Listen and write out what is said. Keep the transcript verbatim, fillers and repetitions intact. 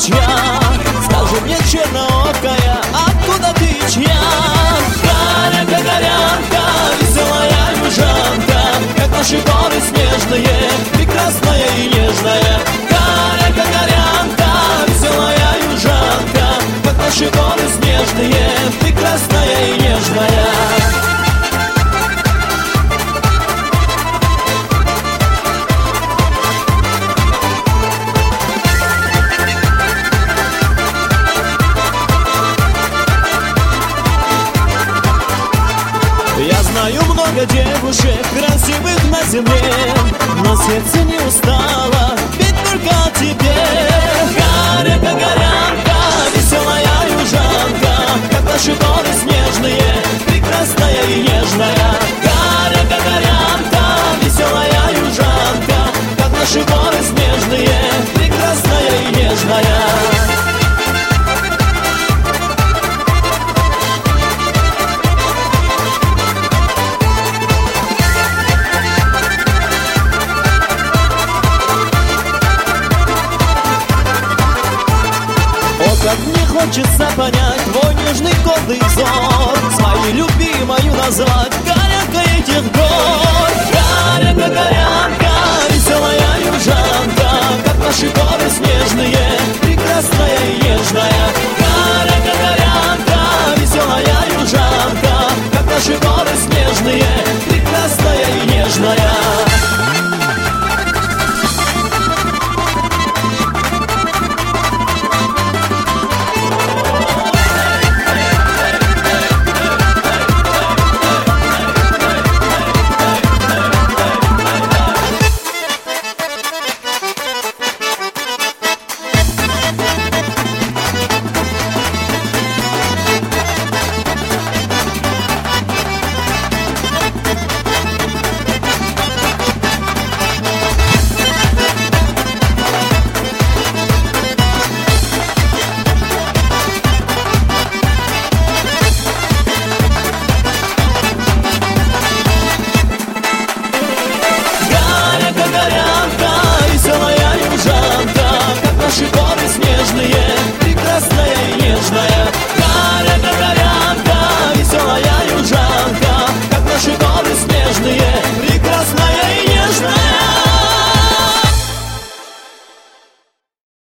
ручья. Скажи мне, черноокая, откуда ты чья? Горянка, горянка, веселая южанка, как наши горы снежные, прекрасная и нежная. Горянка, горянка, веселая южанка, как наши горы снежные, прекрасная и нежная. Я знаю много девушек красивых на земле, но сердце не устало, ведь только о тебе. Горянка, горянка, веселая южанка, как наши горы снежные, прекрасная и нежная. Горянка, горянка, веселая южанка, как наши горы снежные, прекрасная и нежная. Как мне хочется понять твой нежный гордый взор, своей любимою назвать горянкой этих гор. Горянка, горянка,